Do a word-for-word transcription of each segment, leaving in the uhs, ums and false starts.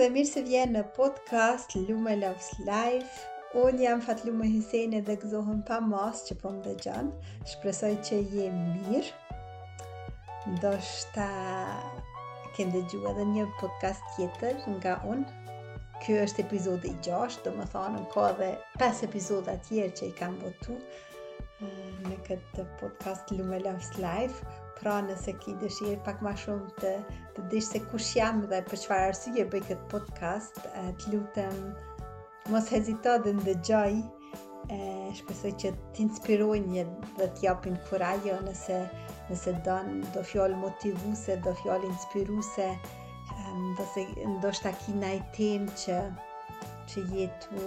dhe mirë se vjen në podcast Lume Loves Life. Unë jam Fatlume Hiseni dhe gëzohem pa mas që po më dëgjon. Shpresoj që je mirë. Ndoshta ke dëgjuar edhe një podcast tjetër nga unë. Ky është epizodi i gjashtë, do më thonë ka edhe pesë epizoda tjerë që i kam botu në këtë podcast Lume Loves Life. Pra nëse ki dëshirë pak ma shumë të, të dish se kush jam dhe për çfarë arsye bëj këtë podcast, të lutem mos hezito dhe ndëgjoj. Shpresoj që t'inspirojnë dhe t'japin kurajo nëse, nëse don, do fjalë motivuese, do fjalë inspiruese, ndose, ndoshta ki naj temë që, që jetu,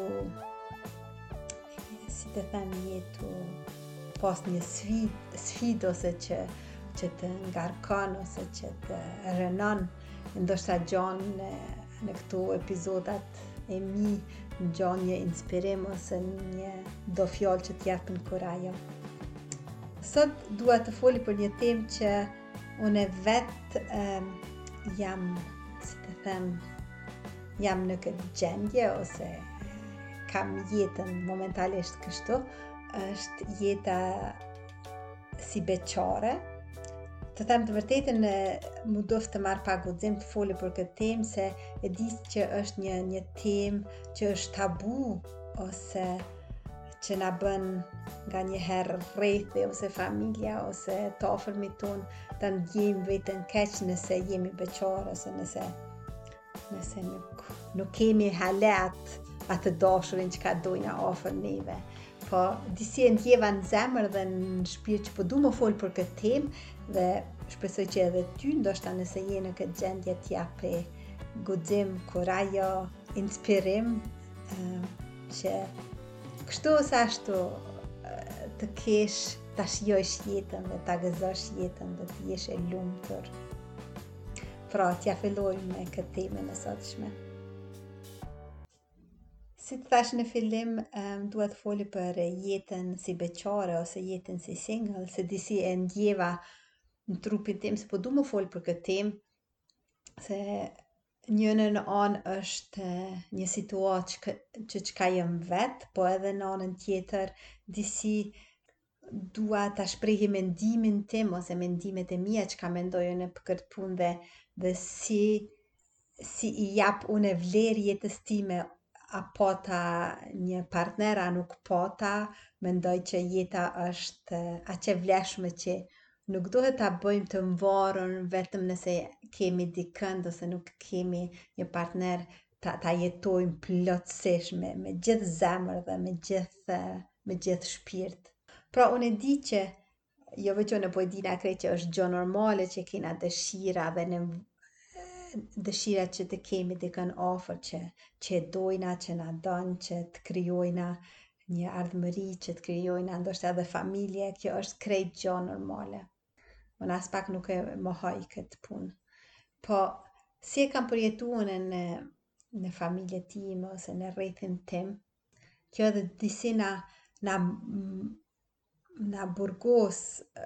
si të them, jetu pas një sfid, sfid ose që që të ngarkon ose që të rënon, ndoshta gjon në, në këto epizodat e mi gjon një inspirim ose një do fjalë që t'japin kurajo. Sot dua të foli për një temë që unë vet um, jam, si të them, jam në këtë gjendje ose kam jetën momentalisht kështu, është jeta si beqare. Të them të vërtetën, mu doft të marr pak guxim të foli për këtë temë, se e di që është një një temë që është tabu ose që na bën nganjëherë rrethi ose familja ose të afërmit tonë ta ndjejmë veten keq nëse jemi beqar ose nëse nëse nuk nuk kemi halet atë dashurin që ka dojna afër neve. Po disi e ndjeva në zemër dhe në shpirt që po du më fol për këtë temë dhe shpresoj që edhe ty ndoshta nëse je në këtë gjendje t'japi guxim, kurajo, inspirim, uh, që kështu ose ashtu uh, të kesh, ta shijosh jetën dhe ta gëzosh jetën dhe të jesh e lumtur. Pra, t'ja filloj me këtë temën e sotshme. Si të thash në fillim, um, duhet të foli për jetën si beqare ose jetën si single, se disi e ndjeva në trupin tim se po du më fol për këtë temë, se një në anë është një situatë që, që çka jam vet, po edhe në anën tjetër disi dua ta shprehim mendimin tim ose mendimet e mia çka mendoj unë për këtë punë dhe, dhe si si i jap unë vlerë jetës time. A pata një partner, a nuk pata, mendoj që jeta është aq e vlefshme që nuk duhet ta bëjmë të mvarur vetëm nëse kemi dikënd ose nuk kemi një partner, ta, ta jetojmë plotësisht me, me gjithë zemër dhe me gjithë, me gjithë shpirt. Pra unë e di që jo veçone po e di na krejt që është gjë normale që kena dëshira dhe në dëshira që të kemi dikën afër që që dojna, që na don, që të krijojna një ardhmëri, që të krijojna ndoshta edhe familje, kjo është krejt gjë normale. Unë as pak nuk e mohoj këtë punë. Po si e kam përjetuar në në familjen time ose në rrethin tim, kjo edhe disi na na na burgos,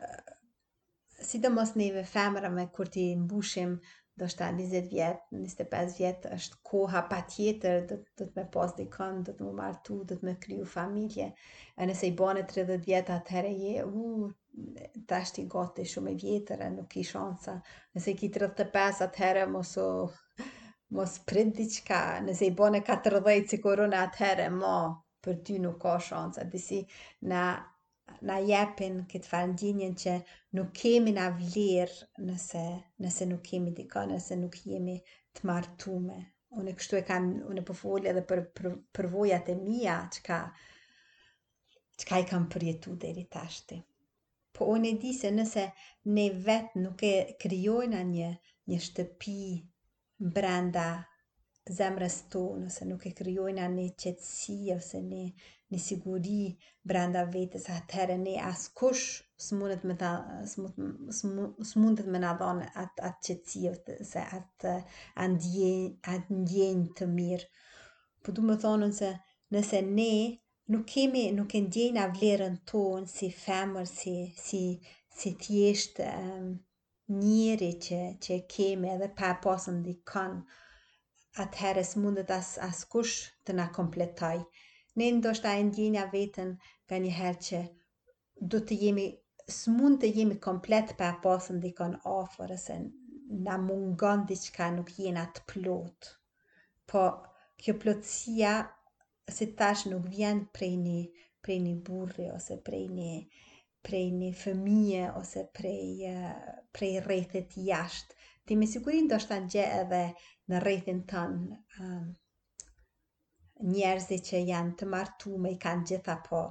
sidomos neve femrave kur ti mbushim ndoshta njëzet vjet, njëzet e pesë vjet është koha patjetër do do të më pas dikon, do të më martu, do të më kriju familje. E nëse i bane tridhjetë vjet atëherë je u tash ti gati shumë e vjetër, nuk ki shansa. Nëse i ki tridhjetë e pesë atëherë mos u mos prit diçka. Nëse i bane katërdhjetë sikur unë atëherë mo për ty nuk ka shansa. Disi na na jepin këtë farëndjenjen që nuk kemi na vlerë nëse, nëse nuk kemi dikon, nëse nuk jemi të martume. Unë kështu e kam, unë po fol edhe për, për përvojat e mia, çka çka i kam përjetu deri tashti. Po unë e di se nëse ne vet nuk e krijojna një një shtëpi brenda zemrës tonë, ose nuk e krijojna një qetësi ose një një siguri brenda vetes, atëherë ne askush s'mundet me ta s'mundet me na dhon atë atë qetësi ose atë atë ndjenjë të mirë. Po du me thonë se nëse ne nuk kemi nuk e ndjejna vlerën tonë si femër, si si si thjesht um, njeri që që kemi edhe pa pasur dikon, atëherë s'mundet as, as kush të na kompletoj. Ne ndoshta e ndjenja veten nganjëherë që do të jemi s'mund të jemi komplet pa pasur dikon afër ose na mungon diçka, nuk jena të plot. Po kjo plotësia, si thash, nuk vjen prej një prej një burri ose prej një prej një fëmije ose prej uh, prej rrethit jashtë. Ti me siguri ndoshta gje edhe në rrethin tënë um, njerëzi që janë të martume i kanë gjitha po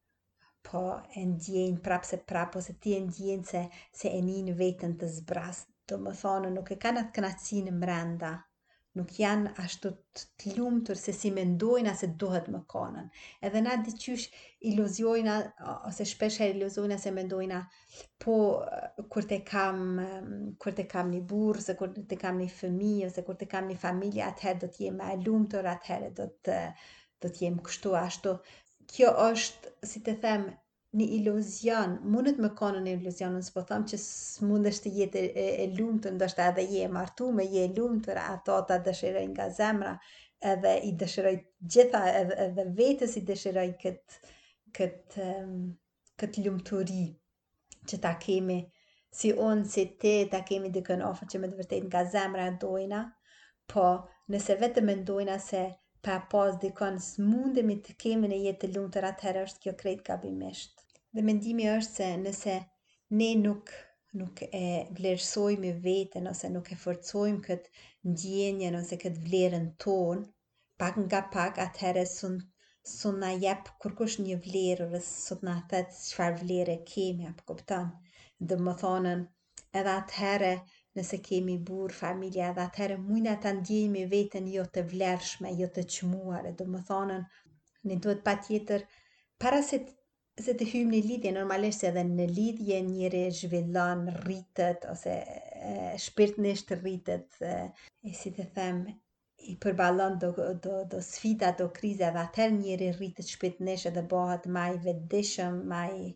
po e ndjenjë prap se prap ose ti e ndjenjë se, se e njën vetën të zbras. Do më thonë nuk e kanë atë kënaqësinë mrenda. Nuk janë ashtu të lumtur se si mendojnë se duhet më konën. Edhe na diqysh iluzjojna ose shpesh herë iluzjojna se mendojna po kur të kam kur të kam një burr, ose kur të kam një fëmijë ose kur të kam një familje, atëherë do të jem më e lumtur, atëherë do të do të jem kështu ashtu. Kjo është, si të them, një iluzion, mundet me konë një iluzion, nësë po thëmë që s'mundesh të jetë e, e lumtur, ndoshta edhe je e martume, je e lumtur, ato ta dëshirojnë nga zemra, edhe i dëshiroj gjitha, edhe, edhe vetës i dëshiroj këtë këtë um, këtë lumturi që ta kemi, si unë, si ti, ta kemi dikën ofër që me të vërtet nga zemra dojna, po nëse vetë mendojna se pa pas dikon s'mundemi të kemi në jetë të lumtur, atëherë është kjo krejt gabimisht. Dhe mendimi është se nëse ne nuk nuk e vlerësojmë veten ose nuk e forcojmë këtë ndjenjen ose këtë vlerën tonë, pak nga pak atëherë sun sun na jep kurkush një vlerë ose sun na thet çfarë vlere kemi, apo kupton? Dhe më thonën edhe atëherë nëse kemi burr, familja, edhe atëherë mujna ta ndjejmë veten jo të vlerëshme, jo të çmuar, do më thonën ne duhet patjetër para se se të hyjmë në lidhje, normalisht edhe në lidhje njëri zhvillon, rritet ose e, shpirtnisht rritet, e, e si të them, i përballon do do do sfida, do kriza, dhe atëherë njëri rritet shpirtnisht edhe bëhet më i vetëdijshëm, më i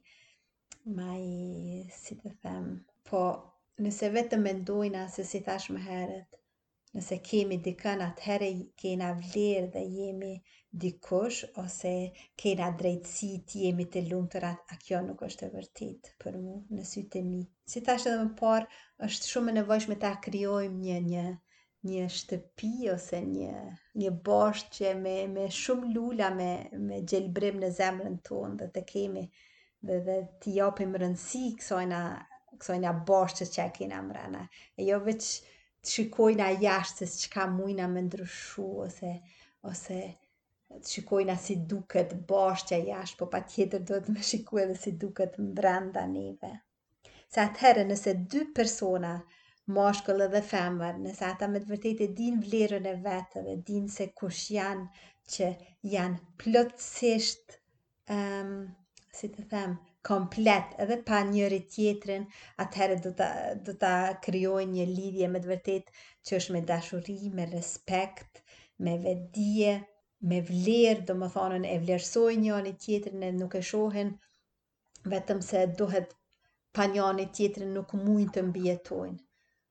më i si të them, po nëse vetëm mendojna se si thash më herët, nëse kemi dikën, atëherë kena vlerë dhe jemi dikush ose kena drejtësi të jemi të lumtur, a kjo nuk është e vërtet për mu në sytë e mi. Si thash edhe më parë, është shumë e nevojshme ta krijojmë një një një shtëpi ose një një boshqe me me shumë lula, me me gjelbrim në zemrën tonë, dhe të kemi dhe dhe të japim rëndësi kësajna kësajna boshqe që kena mrena. E jo veç të shikojna jashtë se çka mujna me ndryshu ose ose të shikojna si duket boshqja jashtë, po pa tjetër duhet me shikoj edhe si duket brenda neve. Se atëherë nëse dy persona, mashkull edhe femër, nëse ata me të vërtetë e din vlerën e vetë dhe din se kush janë, që janë plotësisht um, si të them, komplet edhe pa njëri tjetrin, atëherë do ta do ta krijojnë një lidhje me të vërtetë që është me dashuri, me respekt, me vetdije, me vlerë, do më thonën e vlerësojnë njëri tjetrin, e nuk e shohin vetëm se duhet pa njëri tjetrin nuk mujnë të mbijetojnë.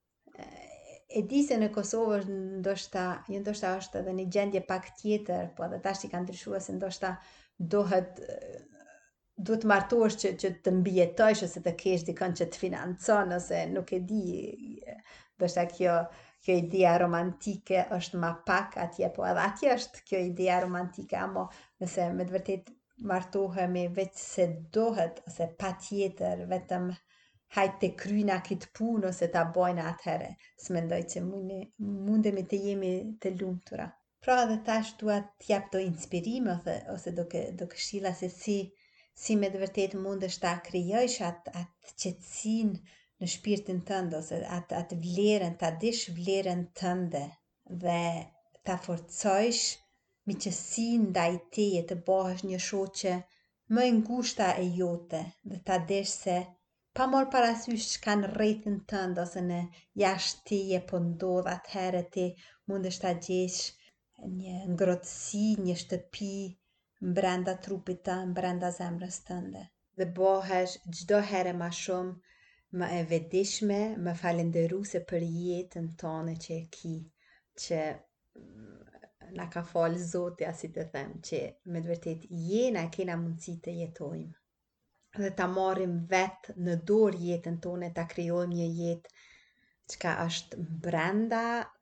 E di se në Kosovë është ndoshta, jo ndoshta është edhe një gjendje pak tjetër, po edhe tash i ka ndryshuar se ndoshta duhet duhet martohesh që, që të mbijetojsh ose të kesh dikon që të financon, ose nuk e di, ndoshta kjo kjo ideja romantike është ma pak atje, po edhe atje është kjo ideja romantike, amo nëse me të vërtet martohemi veç se dohet ose pa tjetër, vetëm hajtë të kryna këtë punë ose ta bojna, atëherë, s'mendoj që mundemi të jemi të lumtura. Pra edhe tash dua t'jap do inspirime ose, ose do, do këshilla se si, si me të vërtet mundesh ta krijojsh atë at qetësinë në shpirtin tënd, ose atë, atë vlerën, ta dish vlerën tënde dhe ta forcojsh miqësinë ndaj teje, të bëhesh një shoqe më e ngushta e jote dhe ta dish se pa marrë parasysh çka në rrethin tënd ose në jashtë teje po ndodh, atëherë ti mundesh ta gjesh një ngrohtësi, një shtëpi brenda trupit tënd, brenda zemrës tënde. Dhe bëhesh çdo herë më shumë më e vetëdijshme, më falënderuese për jetën tonë që e ki, që na ka falë Zoti, si të them, që me të vërtet jena e kena mundësi të jetojmë dhe ta marrim vetë në dorë jetën tonë, ta krijojmë një jetë çka është brenda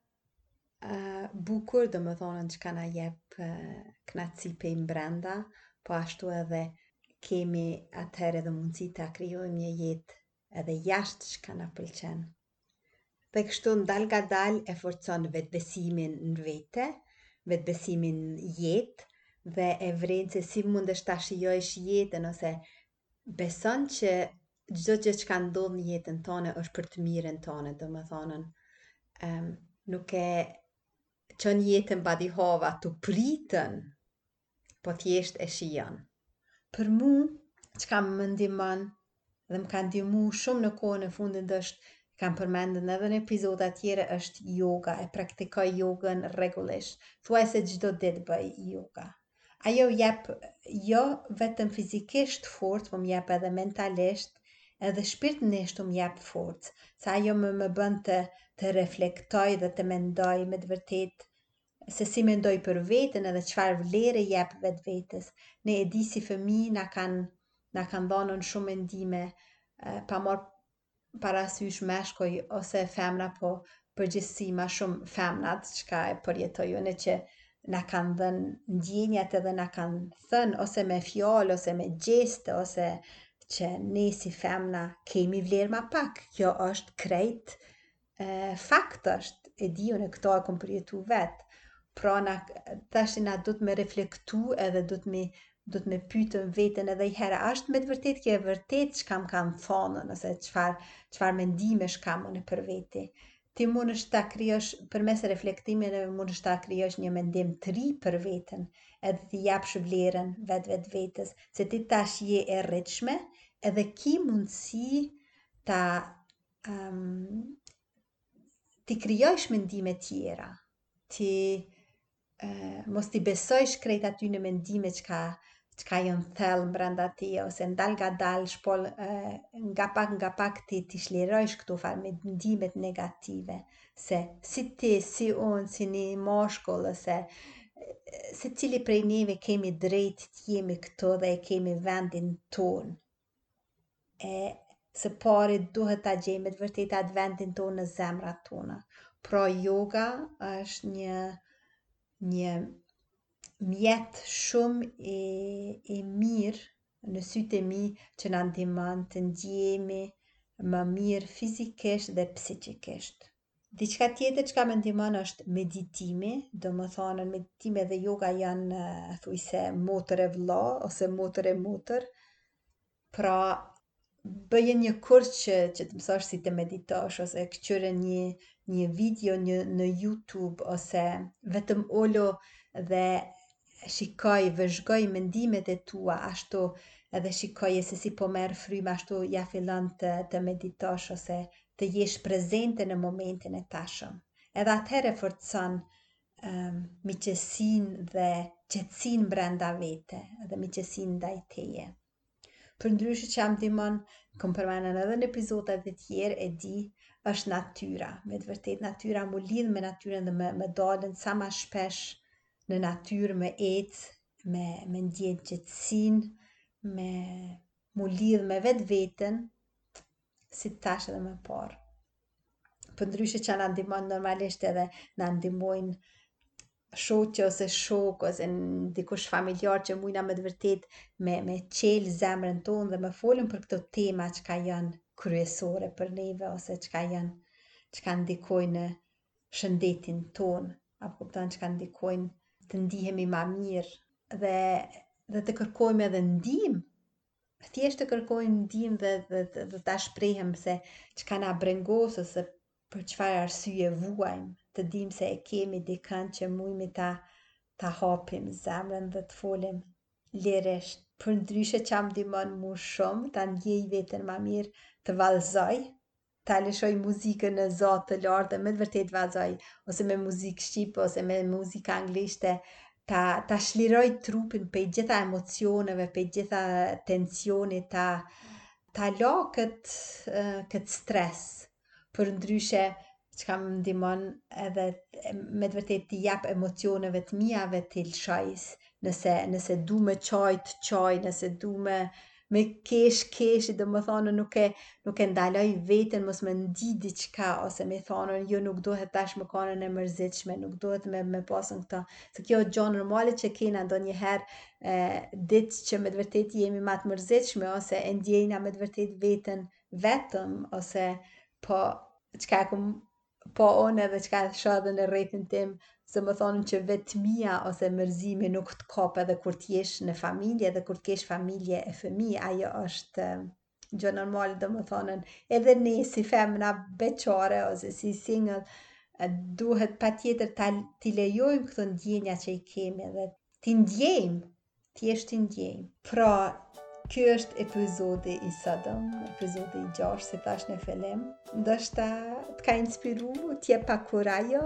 uh, bukur, do më thonë çka na jep uh, knatësi pej brenda, po ashtu edhe kemi atëherë edhe mundësi ta krijojmë një jetë edhe jashtë çka na pëlqen. Dhe kështu ndal nga dal e forcon vetbesimin në vete, vetbesimin jetë dhe e vren se si mundesh ta shijosh jetën ose beson që çdo gjë që ka ndodhur në jetën tonë është për të mirën tonë, domethënë um, nuk e çon jetën badi hava të pritën, po thjesht e shijon. Për mu, çka më ndihmon dhe më ka ndihmu shumë në kohën e fundit është kam përmendur edhe në epizoda tjera është yoga, e praktikoj jogën rregullisht. Thuajse çdo ditë bëj yoga. Ajo jep jo vetëm fizikisht forcë, po më jep edhe mentalisht, edhe shpirtnisht më jep forcë. Sa ajo më më bën të, të reflektoj dhe të mendoj me të vërtet se si mendoj për veten edhe çfarë vlere jep vetë vetës. Ne e di si fëmijë na kanë na kanë dhënë shumë mendime, pa marrë parasysh meshkuj ose femra, po përgjithësi ma shumë femnat çka e përjetojnë që na kanë dhënë ndjenjat edhe na kanë thënë ose me fjalë ose me gjeste ose që ne si femna kemi vlerë ma pak. Kjo është krejt e, fakt është, e diun e këto e kom përjetu vetë. Pra na, tash na du të me reflektu edhe du të me du të me pyetën veten edhe i herë, është me të vërtet kjo e vërtet çka më kanë thonë ose çfarë çfarë mendimesh kam unë për vete. Ti mundesh ta krijosh përmes reflektimit edhe mundesh ta krijosh një mendim të ri për veten, edhe ti japsh vlerën vet vet vetës, se ti tash je e rritshme edhe ki mundësi ta um, ti krijosh mendime tjera. Ti uh, mos ti besojsh krejt aty në mendime çka çka janë thellë brenda teje ose ndal nga dal shpol uh, nga pak nga pak ti ti shlirojsh këto farë mendimet negative se si ti, si unë, si një moshkull ose se cili prej neve kemi drejt të jemi këto dhe e kemi vendin ton. E së pari duhet ta gjejmë të vërtet atë vendin ton në zemrat tona. Pra yoga është një një mjet shumë e, e mirë në sytë e mi që na ndihmon të ndjehemi më mirë fizikisht dhe psikikisht. Diçka tjetër që më ndihmon është meditimi, do më thonë meditimi dhe yoga janë thujse motër e vlla ose motër e motër. Pra bëje një kurs që, që të mësosh si të meditosh ose këqyre një, një video një, në YouTube ose vetëm olo dhe shikoj, vëzhgoj mendimet e tua, ashtu edhe shikoj se si po merr frymë, ashtu ja fillon të, të meditosh ose të jesh prezente në momentin e tashëm. Edhe atëherë forcon um, miqësinë dhe qetësinë brenda vete, edhe miqësinë ndaj teje. Për ndryshe që am ndihmon, kom përmendur edhe në epizodat e tjerë, e di, është natyra. Me të vërtet natyra mu lidh me natyrën dhe me, me dalën sa ma shpesh në natyrë me ecë, me, me ndjenë qetësinë, me mu lidh me vetë vetën, si tash edhe më parë. Për ndryshe që na ndihmon normalisht edhe na ndihmojnë shoqë ose shok ose dikush familjar që mujna me të vërtet me, me qelë zemrën tonë dhe me folën për këto tema që ka janë kryesore për neve ose që ka janë që ka ndikojnë në shëndetin tonë apo kupton që ka ndikojnë të ndihemi ma mirë dhe, dhe të kërkojmë edhe ndihmë, thjesht të kërkojmë ndihmë dhe, dhe, dhe, dhe ta shprehem se që ka na brengos ose për çfarë arsye vuajmë, të dim se e kemi dikën që mujmë ta, ta hapim zemrën dhe të folim lirisht. Për ndryshe që am ndihmon mu shumë, ta ndjej veten ma mirë, të vallëzoj, ta lëshoj muzikën në zot të lartë dhe me të vërtet vallëzoj, ose me muzikë shqipe ose me muzikë anglishte, ta, ta shliroj trupin pe gjitha emocioneve, pe gjitha tensionit, ta, ta la këtë, uh, këtë stres. Për ndryshe që kam ndimon edhe me të vërtet t'i jap emocioneve të mia ve t'il shajs, nëse, nëse du me qaj të qaj, nëse du me, me kesh kesh, dhe më thonë nuk e, nuk e ndaloj veten mos me ndi diqka, ose me thonë jo nuk duhet tash më kanën e mërzitshme, nuk duhet me, me pasën këta, se kjo është gjo normale që kena ndo njëherë ditë që me të vërtet jemi ma të mërzitshme, ose e ndjejna me të vërtet veten vetëm, ose po qka kum po one dhe qka shoh në rrethin tim, se më thonë që vetmia ose mërzimi nuk të kap edhe kur t'jesh në familje, edhe kur t'kesh familje e fëmijë, ajo është gjë normale, dhe më thonë, edhe ne si femna beqare ose si single, duhet pa tjetër t'i lejojmë këto ndjenja që i kemi dhe t'i ndjejmë, thjesht t'i ndjejmë. Pra, ky është epizodi i sotëm, epizodi i gjashtë, si thash në fillim. Ndoshta t'ka inspiru, t'jep pak kurajo,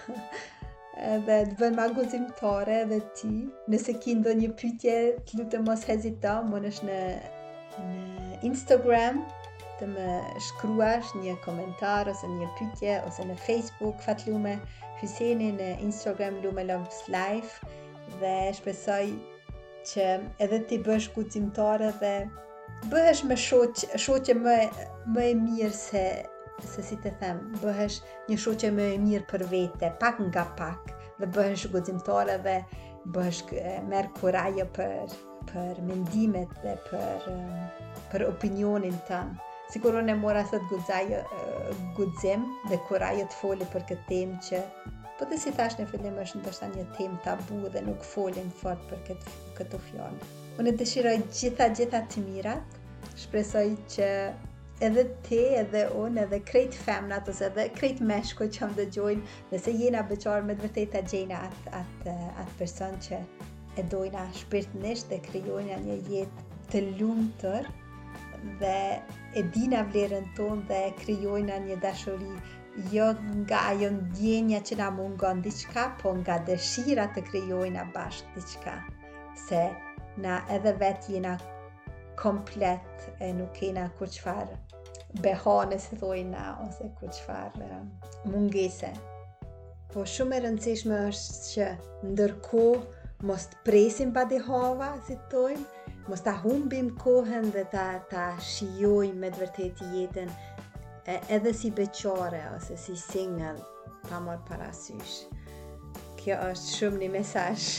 edhe të bën ma guzimtare edhe ti. Nëse ki ndonjë pyetje, të lutem mos hezito, mundesh në në Instagram të më shkruash një komentar ose një pyetje, ose në Facebook Fatlume Hyseni, në Instagram Lume Loves Life, dhe shpresoj që edhe ti bësh guzimtare dhe bëhesh me shoq, shoqe më, më e mirë se se si të them, bëhesh një shoqe më e mirë për vete, pak nga pak, dhe bëhesh guzimtare dhe bëhesh merr kurajo për për mendimet dhe për për opinionin tënd. Sikur unë e mora sot guxajo guxim dhe kurajo të foli për këtë temë që po të si thash në fillim është ndoshta një temë tabu dhe nuk folin fort për këtë këto fjalë. Unë dëshiroj gjitha gjitha të mirat. Shpresoj që edhe ti, edhe unë, edhe krejt femnat, ose edhe krejt meshkuj që më dëgjojnë, nëse jena beqarë me të vërteta gjejna atë at, at person që e dojna shpirtnisht dhe krijojna një jetë të lumtur dhe e dina vlerën tonë dhe krijojna një dashuri jo nga ajo ndjenja që na mungon diçka, po nga dëshira të krijojna bashkë diçka. Se na edhe vetë jena komplet e nuk kena kur çfarë behane si thojna, ose kur çfarë mungese. Po shumë e rëndësishme është që ndërkohë mos të presim badi hava, si thojmë, mos ta humbim kohën dhe ta, ta shijojmë me të vërtetë jetën edhe si beqare ose si single, pa marrë parasysh. Kjo është shumë një mesazh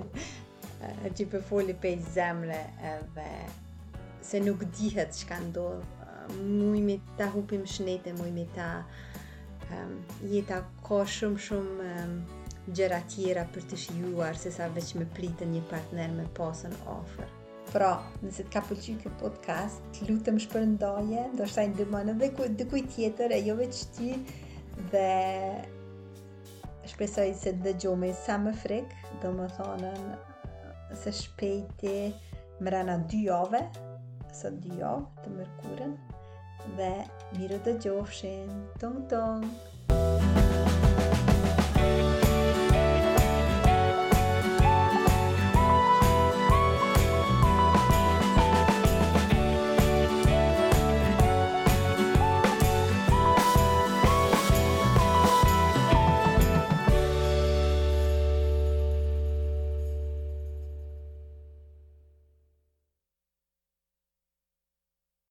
që po foli pe zemre, edhe se nuk dihet çka ndodh. Mujmi ta hupim shnetin, mujmi ta um, jeta ka shumë shumë um, gjëra tjera për të shijuar, se sa veç me pritën një partner me pasën ofër. Pra, nëse t'ka pëlqyer ky podcast, të lutem shpërndaje, ndoshta i ndihmon edhe dikujt tjetër, e jo veç ty, dhe shpresoj se dëgjojmë sa më frik, domethënë se shpejti mrena dy jave, sot dy javë të mërkurën, dhe miru të gjofshin, tong tong!